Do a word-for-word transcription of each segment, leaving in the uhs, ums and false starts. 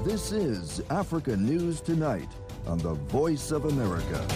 This is Africa News Tonight on the Voice of America.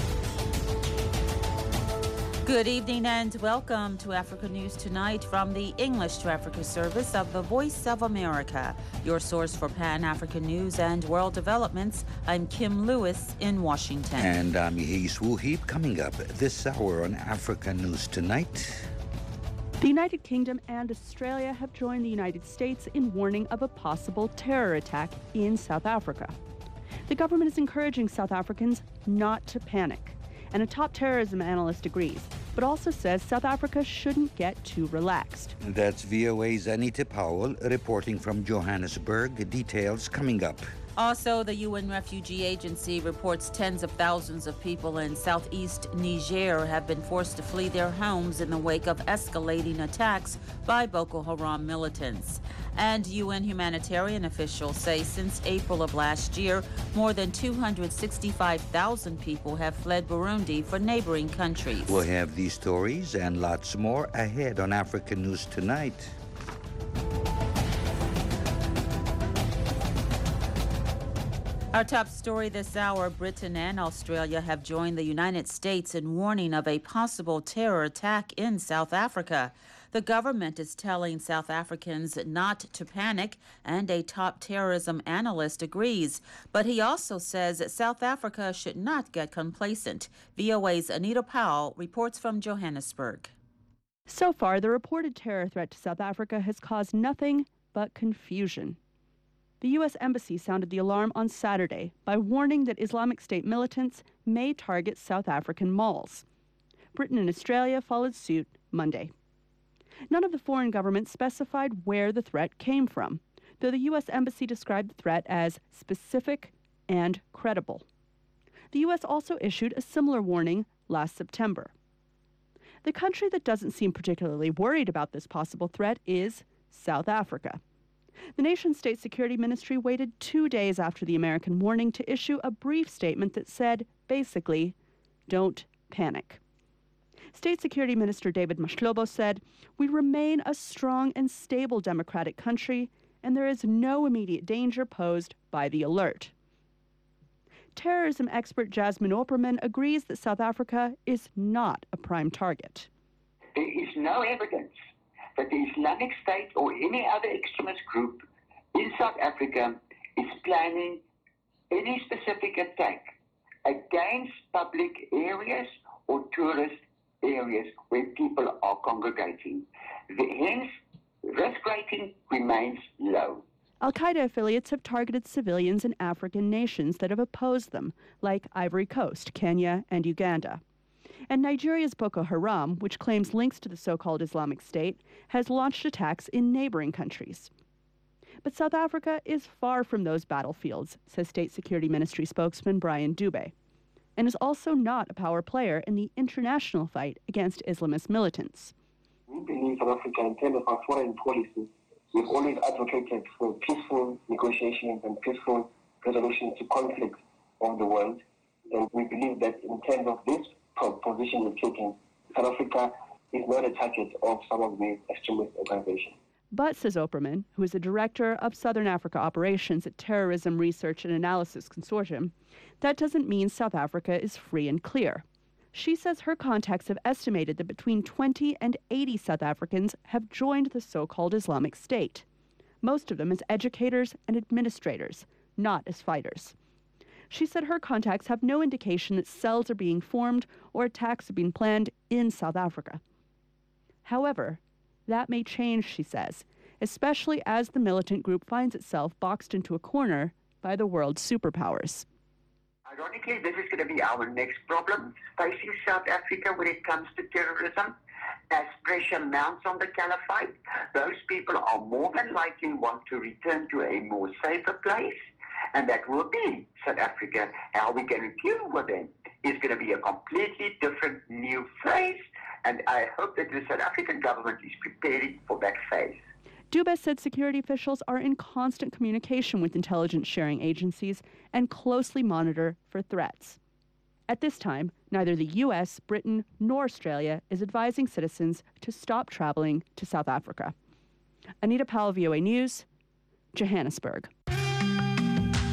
Good evening and welcome to Africa News Tonight from the English to Africa service of the Voice of America, your source for Pan-African news and world developments. I'm Kim Lewis in Washington. And I'm Yehis Wuhib. Coming up this hour on Africa News Tonight. The United Kingdom and Australia have joined the United States in warning of a possible terror attack in South Africa. The government is encouraging South Africans not to panic, and a top terrorism analyst agrees, but also says South Africa shouldn't get too relaxed. That's V O A's Anita Powell reporting from Johannesburg. Details coming up. Also, the U N Refugee Agency reports tens of thousands of people in southeast Niger have been forced to flee their homes in the wake of escalating attacks by Boko Haram militants. And U N humanitarian officials say since April of last year, more than two hundred sixty-five thousand people have fled Burundi for neighboring countries. We'll have these stories and lots more ahead on Africa News Tonight. Our top story this hour, Britain and Australia have joined the United States in warning of a possible terror attack in South Africa. The government is telling South Africans not to panic, and a top terrorism analyst agrees. But he also says that South Africa should not get complacent. V O A's Anita Powell reports from Johannesburg. So far, the reported terror threat to South Africa has caused nothing but confusion. The U S Embassy sounded the alarm on Saturday by warning that Islamic State militants may target South African malls. Britain and Australia followed suit Monday. None of the foreign governments specified where the threat came from, though the U S Embassy described the threat as specific and credible. The U S also issued a similar warning last September. The country that doesn't seem particularly worried about this possible threat is South Africa. The nation's state security ministry waited two days after the American warning to issue a brief statement that said, basically, don't panic. State Security Minister David Mashlobo said, "We remain a strong and stable democratic country, and there is no immediate danger posed by the alert." Terrorism expert Jasmine Opperman agrees that South Africa is not a prime target. There is no evidence that the Islamic State or any other extremist group in South Africa is planning any specific attack against public areas or tourist areas where people are congregating. Hence, risk rating remains low. Al-Qaeda affiliates have targeted civilians in African nations that have opposed them, like Ivory Coast, Kenya, and Uganda. And Nigeria's Boko Haram, which claims links to the so-called Islamic State, has launched attacks in neighboring countries. But South Africa is far from those battlefields, says State Security Ministry spokesman Brian Dube, and is also not a power player in the international fight against Islamist militants. We believe South Africa, in terms of our foreign policy, we've always advocated for peaceful negotiations and peaceful resolution to conflicts of the world. And we believe that in terms of this position we're taking, South Africa is not a target of some of the extremist organizations. But, says Opperman, who is the director of Southern Africa operations at Terrorism Research and Analysis Consortium, that doesn't mean South Africa is free and clear. She says her contacts have estimated that between twenty and eighty South Africans have joined the so-called Islamic State, most of them as educators and administrators, not as fighters. She said her contacts have no indication that cells are being formed or attacks are being planned in South Africa. However, that may change, she says, especially as the militant group finds itself boxed into a corner by the world's superpowers. Ironically, this is going to be our next problem facing South Africa when it comes to terrorism. As pressure mounts on the caliphate, those people are more than likely want to return to a more safer place. And that will be South Africa. How we're going to deal with them is going to be a completely different new phase. And I hope that the South African government is preparing for that phase. Dube said security officials are in constant communication with intelligence sharing agencies and closely monitor for threats. At this time, neither the U S, Britain, nor Australia is advising citizens to stop traveling to South Africa. Anita Powell, V O A News, Johannesburg.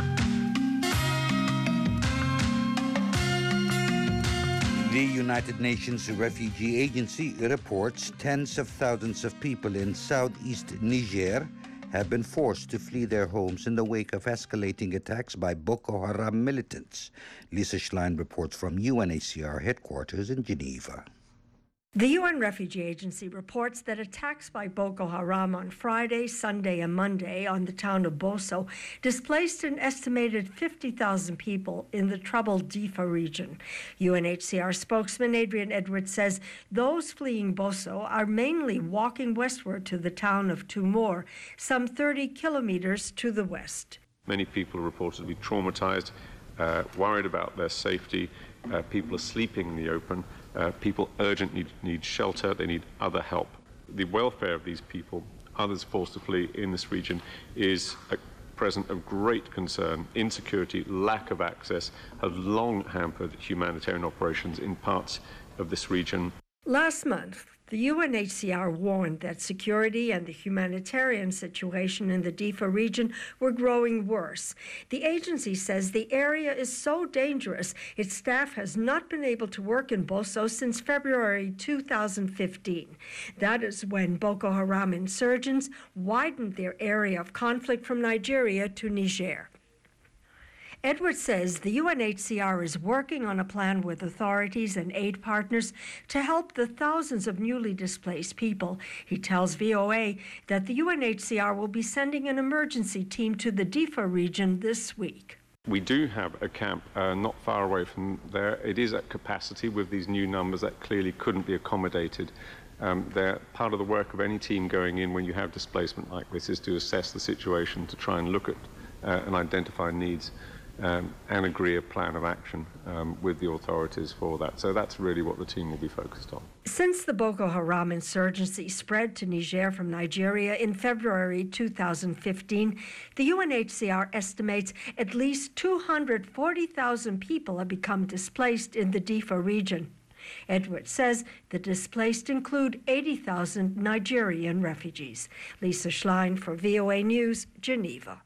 The United Nations Refugee Agency reports tens of thousands of people in southeast Niger have been forced to flee their homes in the wake of escalating attacks by Boko Haram militants. Lisa Schlein reports from U N H C R headquarters in Geneva. The U N Refugee Agency reports that attacks by Boko Haram on Friday, Sunday, and Monday on the town of Boso displaced an estimated fifty thousand people in the troubled Difa region. U N H C R spokesman Adrian Edwards says those fleeing Boso are mainly walking westward to the town of Tumor, some thirty kilometers to the west. Many people are reported to be traumatized, uh, worried about their safety. Uh, people are sleeping in the open. Uh, people urgently need shelter, they need other help. The welfare of these people, others forced to flee in this region, is a present of great concern. Insecurity, lack of access have long hampered humanitarian operations in parts of this region. Last month, the U N H C R warned that security and the humanitarian situation in the Difa region were growing worse. The agency says the area is so dangerous its staff has not been able to work in Boso since February two thousand fifteen. That is when Boko Haram insurgents widened their area of conflict from Nigeria to Niger. Edwards says the U N H C R is working on a plan with authorities and aid partners to help the thousands of newly displaced people. He tells V O A that the U N H C R will be sending an emergency team to the Difa region this week. We do have a camp uh, not far away from there. It is at capacity with these new numbers that clearly couldn't be accommodated. Um, they're part of the work of any team going in when you have displacement like this is to assess the situation, to try and look at uh, and identify needs. Um, and agree a plan of action um, with the authorities for that. So that's really what the team will be focused on. Since the Boko Haram insurgency spread to Niger from Nigeria in February two thousand fifteen, the U N H C R estimates at least two hundred forty thousand people have become displaced in the Difa region. Edwards says the displaced include eighty thousand Nigerian refugees. Lisa Schlein for V O A News, Geneva.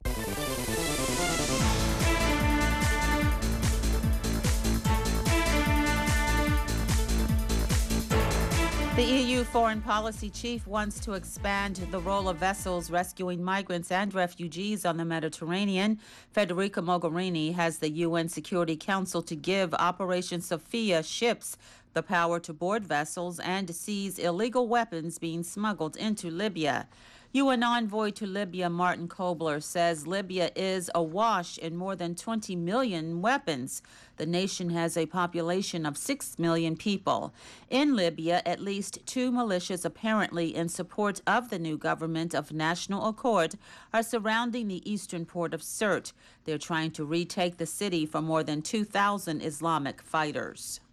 The E U foreign policy chief wants to expand the role of vessels rescuing migrants and refugees on the Mediterranean. Federica Mogherini has the U N Security Council to give Operation Sophia ships the power to board vessels and seize illegal weapons being smuggled into Libya. U N envoy to Libya, Martin Kobler, says Libya is awash in more than twenty million weapons. The nation has a population of six million people. In Libya, at least two militias apparently in support of the new government of national accord are surrounding the eastern port of Sirte. They're trying to retake the city from more than two thousand Islamic fighters.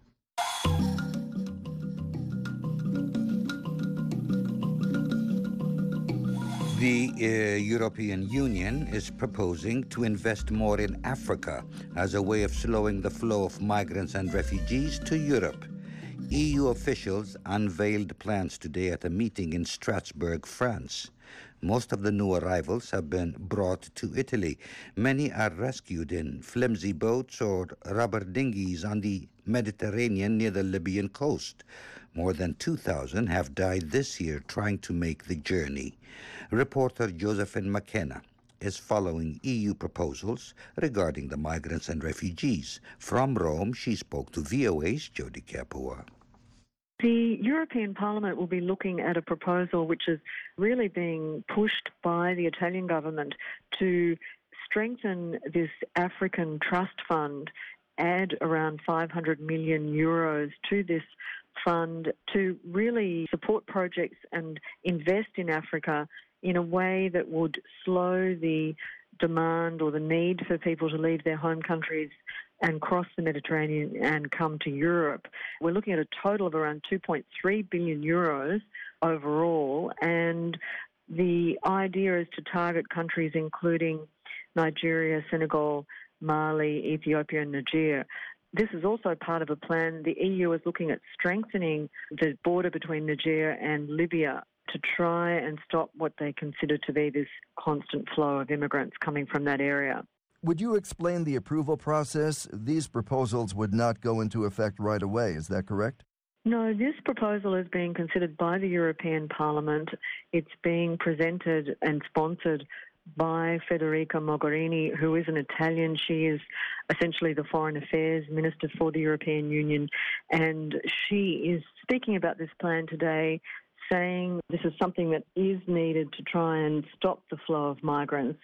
The uh, European Union is proposing to invest more in Africa as a way of slowing the flow of migrants and refugees to Europe. E U officials unveiled plans today at a meeting in Strasbourg, France. Most of the new arrivals have been brought to Italy. Many are rescued in flimsy boats or rubber dinghies on the Mediterranean near the Libyan coast. More than two thousand have died this year trying to make the journey. Reporter Josephine McKenna is following E U proposals regarding the migrants and refugees. From Rome, she spoke to V O A's Jody Kapua. The European Parliament will be looking at a proposal which is really being pushed by the Italian government to strengthen this African Trust Fund, add around five hundred million euros to this fund to really support projects and invest in Africa in a way that would slow the demand or the need for people to leave their home countries and cross the Mediterranean and come to Europe. We're looking at a total of around two point three billion euros overall, and the idea is to target countries including Nigeria, Senegal, Mali, Ethiopia and Niger. This is also part of a plan. The E U is looking at strengthening the border between Niger and Libya to try and stop what they consider to be this constant flow of immigrants coming from that area. Would you explain the approval process? These proposals would not go into effect right away, is that correct? No, this proposal is being considered by the European Parliament. It's being presented and sponsored by Federica Mogherini, who is an Italian. She is essentially the Foreign Affairs Minister for the European Union, and she is speaking about this plan today, saying this is something that is needed to try and stop the flow of migrants,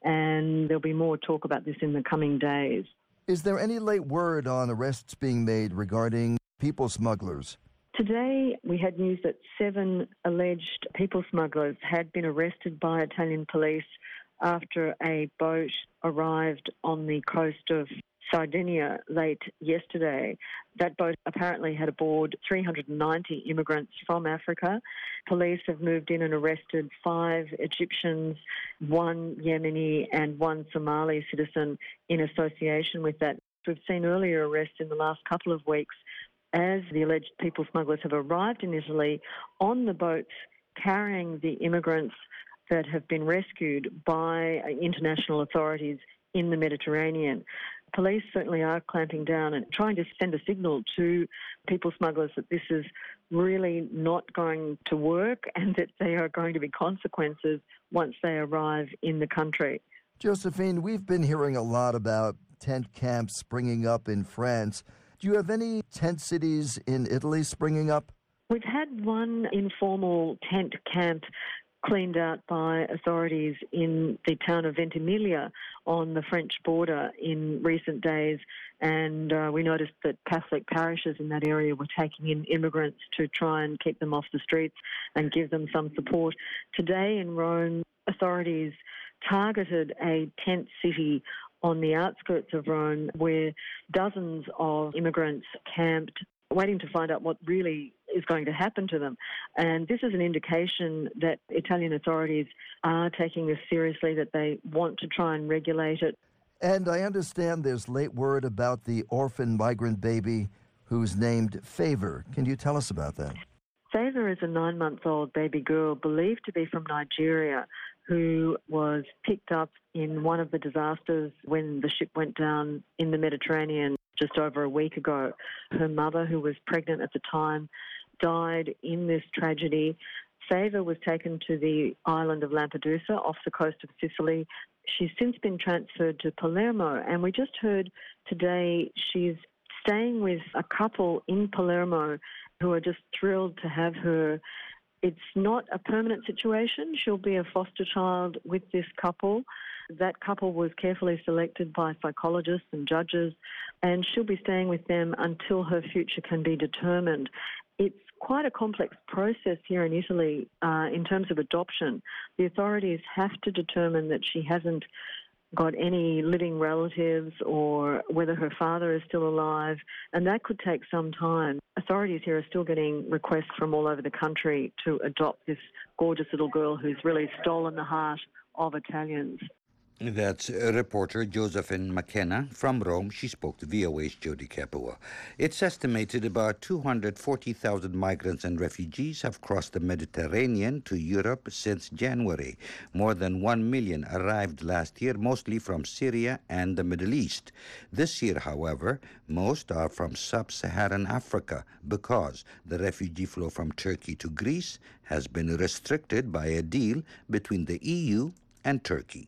and there'll be more talk about this in the coming days. Is there any late word on arrests being made regarding people smugglers? Today, we had news that seven alleged people smugglers had been arrested by Italian police after a boat arrived on the coast of Sardinia late yesterday. That boat apparently had aboard three hundred ninety immigrants from Africa. Police have moved in and arrested five Egyptians, one Yemeni and one Somali citizen in association with that. We've seen earlier arrests in the last couple of weeks as the alleged people smugglers have arrived in Italy on the boats carrying the immigrants that have been rescued by international authorities in the Mediterranean. Police certainly are clamping down and trying to send a signal to people smugglers that this is really not going to work and that there are going to be consequences once they arrive in the country. Josephine, we've been hearing a lot about tent camps springing up in France. Do you have any tent cities in Italy springing up? We've had one informal tent camp cleaned out by authorities in the town of Ventimiglia on the French border in recent days, and uh, we noticed that Catholic parishes in that area were taking in immigrants to try and keep them off the streets and give them some support. Today in Rome, authorities targeted a tent city on the outskirts of Rome where dozens of immigrants camped, waiting to find out what really is going to happen to them. And this is an indication that Italian authorities are taking this seriously, that they want to try and regulate it. And I understand there's late word about the orphan migrant baby who's named Favor. Can you tell us about that? Favor is a nine-month-old baby girl believed to be from Nigeria who was picked up in one of the disasters when the ship went down in the Mediterranean just over a week ago. Her mother, who was pregnant at the time, died in this tragedy. Favor was taken to the island of Lampedusa off the coast of Sicily. She's since been transferred to Palermo, and we just heard today she's staying with a couple in Palermo who are just thrilled to have her. It's not a permanent situation. She'll be a foster child with this couple. That couple was carefully selected by psychologists and judges, and she'll be staying with them until her future can be determined. It's quite a complex process here in Italy uh, in terms of adoption. The authorities have to determine that she hasn't got any living relatives or whether her father is still alive, and that could take some time. Authorities here are still getting requests from all over the country to adopt this gorgeous little girl who's really stolen the heart of Italians. That's reporter Josephine McKenna from Rome. She spoke to V O A's Jody Capua. It's estimated about two hundred forty thousand migrants and refugees have crossed the Mediterranean to Europe since January. More than one million arrived last year, mostly from Syria and the Middle East. This year, however, most are from sub-Saharan Africa because the refugee flow from Turkey to Greece has been restricted by a deal between the E U and Turkey.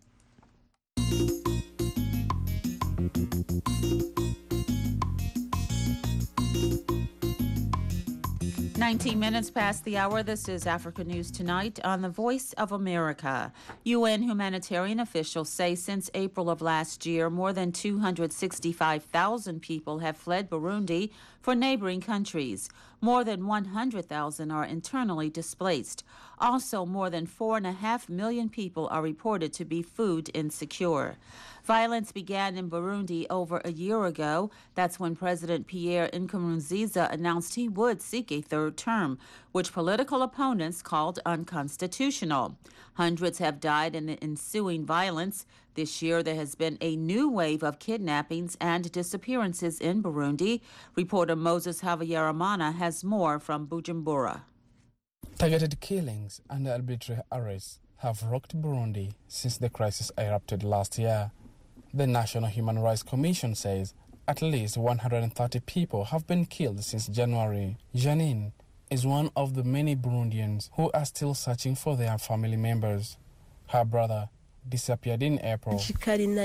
nineteen minutes past the hour. This is Africa News Tonight on the Voice of America. U N humanitarian officials say since April of last year, more than two hundred sixty-five thousand people have fled Burundi for neighboring countries. More than one hundred thousand are internally displaced. Also, more than four and a half million people are reported to be food insecure. Violence began in Burundi over a year ago. That's when President Pierre Nkurunziza announced he would seek a third term, which political opponents called unconstitutional. Hundreds have died in the ensuing violence. This year, there has been a new wave of kidnappings and disappearances in Burundi. Reporter Moses Havyarimana has more from Bujumbura. Targeted killings and arbitrary arrests have rocked Burundi since the crisis erupted last year. The National Human Rights Commission says at least one hundred thirty people have been killed since January. Janine is one of the many Burundians who are still searching for their family members. Her brother disappeared in April. She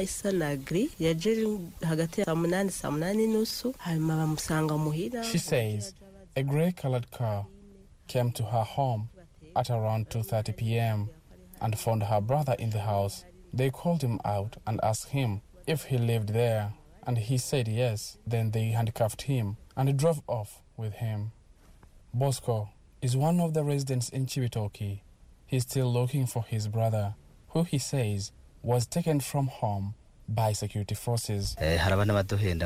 says a grey-colored car came to her home at around two thirty p.m. and found her brother in the house. They called him out and asked him if he lived there, and he said yes. Then they handcuffed him and drove off with him. Bosco is one of the residents in Chibitoke. He's still looking for his brother, who he says was taken from home by security forces. Bosco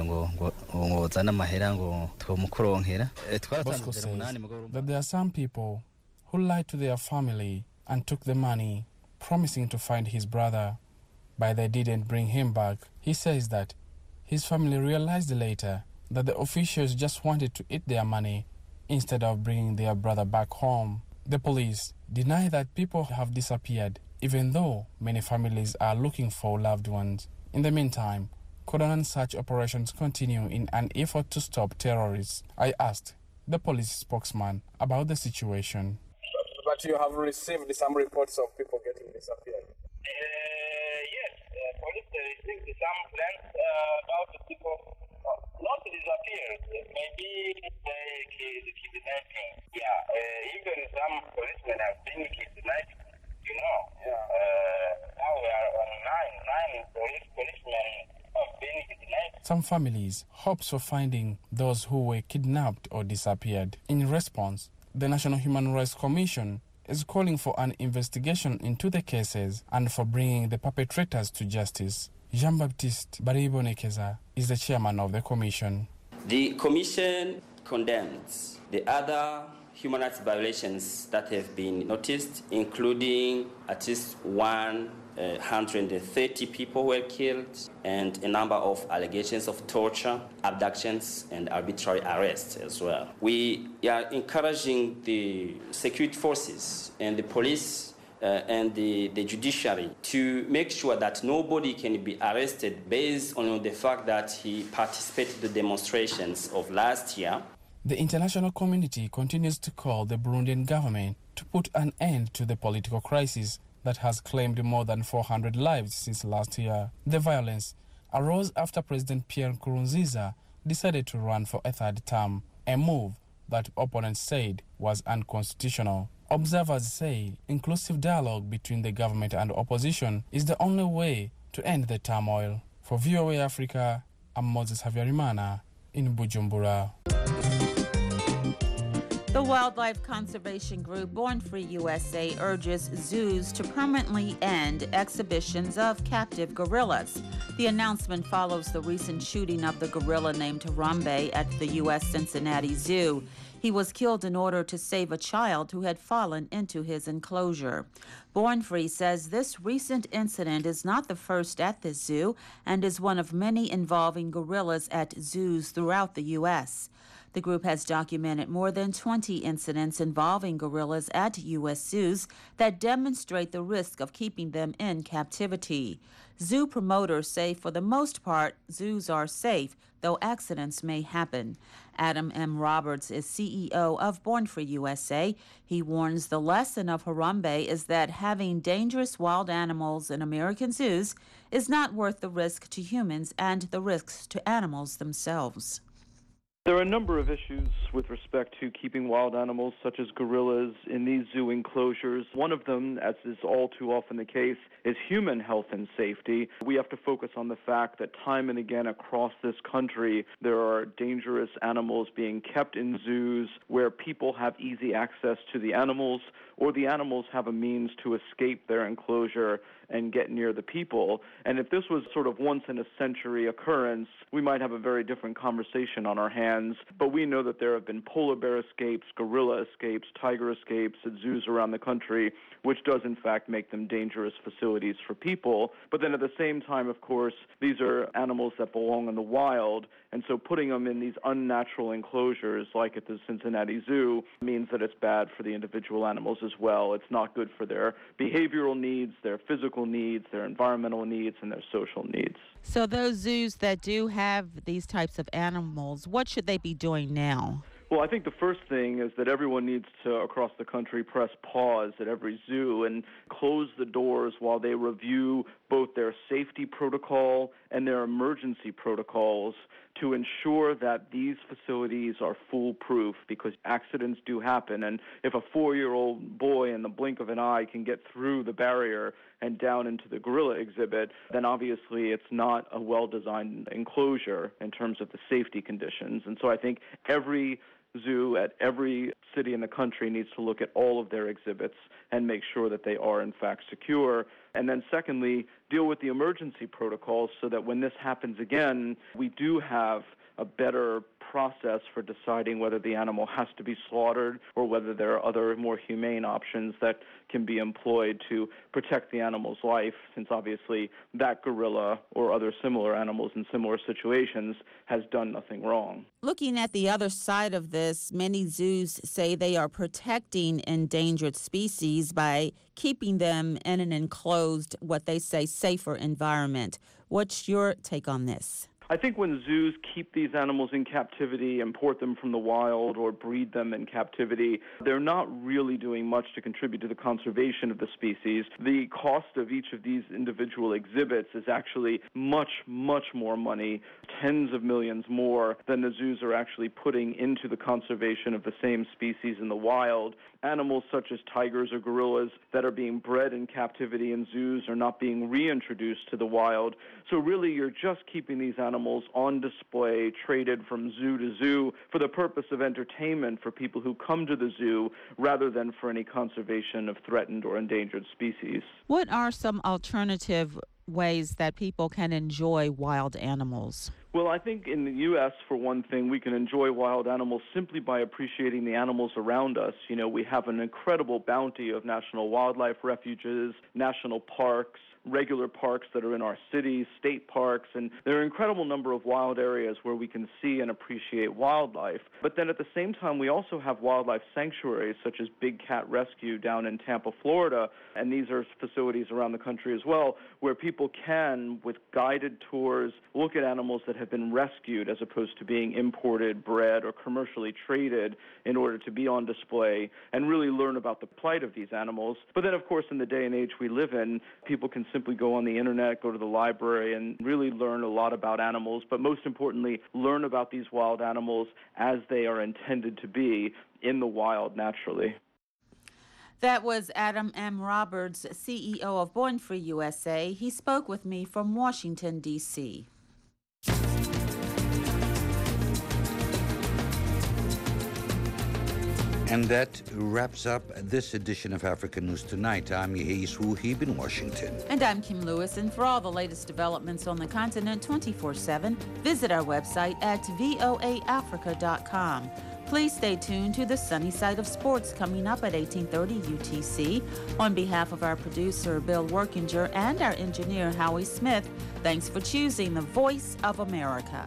says that there are some people who lied to their family and took the money, promising to find his brother, but they didn't bring him back. He says that his family realized later that the officials just wanted to eat their money instead of bringing their brother back home. The police deny that people have disappeared, even though many families are looking for loved ones. In the meantime, cordon search operations continue in an effort to stop terrorists. I asked the police spokesman about the situation. But you have received some reports of people getting disappeared. Uh, yes, uh, police received some plans uh, about the people uh, not disappeared. Maybe they kidnapping. Yeah, uh, even some policemen have been kidnapped. You know, yeah. uh, now we are on nine, nine police policemen have been kidnapped. Some families hopes for finding those who were kidnapped or disappeared. In response, the National Human Rights Commission is calling for an investigation into the cases and for bringing the perpetrators to justice. Jean-Baptiste Baribonekeza is the chairman of the commission. The commission condemns the other human rights violations that have been noticed, including at least one hundred thirty people were killed and a number of allegations of torture, abductions, and arbitrary arrests as well. We are encouraging the security forces and the police uh, and the, the judiciary to make sure that nobody can be arrested based on the fact that he participated in the demonstrations of last year. The international community continues to call the Burundian government to put an end to the political crisis that has claimed more than four hundred lives since last year. The violence arose after President Pierre Nkurunziza decided to run for a third term, a move that opponents said was unconstitutional. Observers say inclusive dialogue between the government and opposition is the only way to end the turmoil. For V O A Africa, I'm Moses Havyarimana in Bujumbura. The wildlife conservation group Born Free U S A urges zoos to permanently end exhibitions of captive gorillas. The announcement follows the recent shooting of the gorilla named Harambe at the U S Cincinnati Zoo. He was killed in order to save a child who had fallen into his enclosure. Born Free says this recent incident is not the first at the zoo and is one of many involving gorillas at zoos throughout the U S The group has documented more than twenty incidents involving gorillas at U S zoos that demonstrate the risk of keeping them in captivity. Zoo promoters say for the most part, zoos are safe, though accidents may happen. Adam M. Roberts is C E O of Born Free U S A. He warns the lesson of Harambe is that having dangerous wild animals in American zoos is not worth the risk to humans and the risks to animals themselves. There are a number of issues with respect to keeping wild animals, such as gorillas, in these zoo enclosures. One of them, as is all too often the case, is human health and safety. We have to focus on the fact that time and again across this country, there are dangerous animals being kept in zoos where people have easy access to the animals, or the animals have a means to escape their enclosure and get near the people. And if this was sort of once in a century occurrence, we might have a very different conversation on our hands. hands. But we know that there have been polar bear escapes, gorilla escapes, tiger escapes at zoos around the country, which does in fact make them dangerous facilities for people. But then at the same time, of course, these are animals that belong in the wild, and so putting them in these unnatural enclosures like at the Cincinnati Zoo means that it's bad for the individual animals as well. It's not good for their behavioral needs, their physical needs, their environmental needs, and their social needs. So those zoos that do have these types of animals, what should they be doing now? Well, I think the first thing is that everyone needs to, across the country, press pause at every zoo and close the doors while they review both their safety protocol and their emergency protocols to ensure that these facilities are foolproof, because accidents do happen. And if a four-year-old boy in the blink of an eye can get through the barrier and down into the gorilla exhibit, then obviously it's not a well-designed enclosure in terms of the safety conditions. And so I think every zoo at every city in the country needs to look at all of their exhibits and make sure that they are in fact secure. And then secondly, deal with the emergency protocols so that when this happens again, we do have a better process for deciding whether the animal has to be slaughtered or whether there are other more humane options that can be employed to protect the animal's life, since obviously that gorilla or other similar animals in similar situations has done nothing wrong. Looking at the other side of this, many zoos say they are protecting endangered species by keeping them in an enclosed, what they say, safer environment. What's your take on this? I think when zoos keep these animals in captivity, import them from the wild, or breed them in captivity, they're not really doing much to contribute to the conservation of the species. The cost of each of these individual exhibits is actually much, much more money, tens of millions more than the zoos are actually putting into the conservation of the same species in the wild. Animals such as tigers or gorillas that are being bred in captivity in zoos are not being reintroduced to the wild. So really, you're just keeping these animals on display, traded from zoo to zoo for the purpose of entertainment for people who come to the zoo, rather than for any conservation of threatened or endangered species. What are some alternative ways that people can enjoy wild animals? Well, I think in the U S, for one thing, we can enjoy wild animals simply by appreciating the animals around us. You know, we have an incredible bounty of national wildlife refuges, national parks, regular parks that are in our cities, state parks, and there are an incredible number of wild areas where we can see and appreciate wildlife. But then at the same time, we also have wildlife sanctuaries such as Big Cat Rescue down in Tampa, Florida, and these are facilities around the country as well, where people can, with guided tours, look at animals that have been rescued as opposed to being imported, bred, or commercially traded in order to be on display, and really learn about the plight of these animals. But then, of course, in the day and age we live in, people can simply go on the internet, go to the library, and really learn a lot about animals, but most importantly, learn about these wild animals as they are intended to be in the wild naturally. That was Adam M. Roberts, C E O of Born Free U S A. He spoke with me from Washington, D C And that wraps up this edition of Africa News Tonight. I'm Yehia Swuhib in Washington. And I'm Kim Lewis. And for all the latest developments on the continent twenty-four seven, visit our website at voa africa dot com. Please stay tuned to the Sunny Side of Sports coming up at eighteen thirty U T C. On behalf of our producer, Bill Workinger, and our engineer, Howie Smith, thanks for choosing the Voice of America.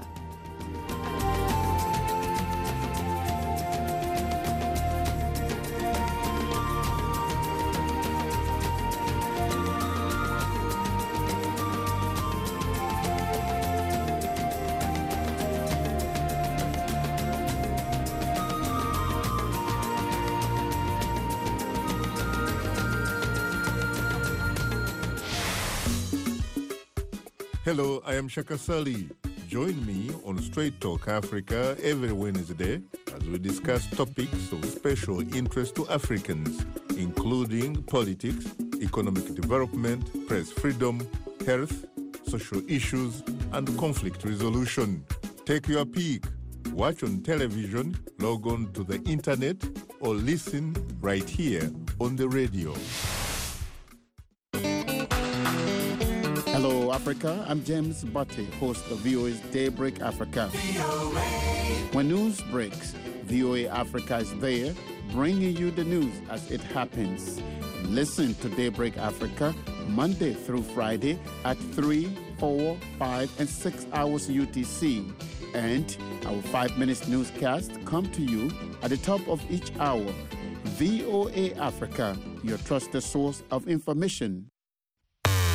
Hello, I am Shaka Sali. Join me on Straight Talk Africa every Wednesday as we discuss topics of special interest to Africans, including politics, economic development, press freedom, health, social issues, and conflict resolution. Take your pick. Watch on television, log on to the internet, or listen right here on the radio. Hello, Africa. I'm James Butte, host of V O A's Daybreak Africa. V O A. When news breaks, V O A Africa is there, bringing you the news as it happens. Listen to Daybreak Africa Monday through Friday at three, four, five, and six hours U T C. And our five minutes newscast come to you at the top of each hour. V O A Africa, your trusted source of information.